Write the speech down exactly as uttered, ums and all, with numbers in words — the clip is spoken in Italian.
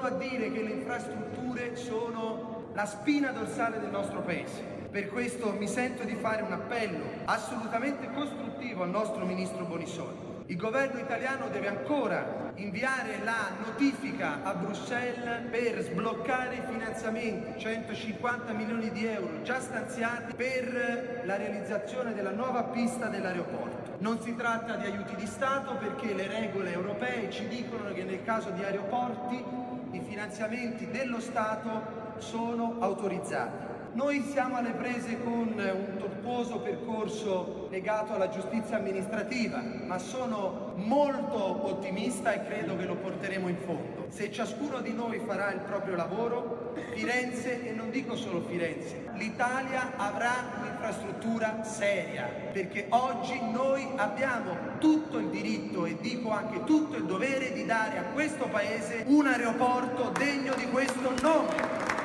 a dire che le infrastrutture sono la spina dorsale del nostro Paese. Per questo mi sento di fare un appello assolutamente costruttivo al nostro Ministro Bonisoli. Il governo italiano deve ancora inviare la notifica a Bruxelles per sbloccare i finanziamenti, centocinquanta milioni di euro già stanziati per la realizzazione della nuova pista dell'aeroporto. Non si tratta di aiuti di Stato perché le regole europee ci dicono che nel caso di aeroporti i finanziamenti dello Stato sono autorizzati. Noi siamo alle prese con un tortuoso percorso legato alla giustizia amministrativa, ma sono molto ottimista e credo che lo porteremo in fondo. Se ciascuno di noi farà il proprio lavoro, Firenze, e non dico solo Firenze, l'Italia avrà un'infrastruttura seria, perché oggi noi abbiamo tutto il diritto e dico anche tutto il dovere di dare a questo Paese un aeroporto degno di questo nome.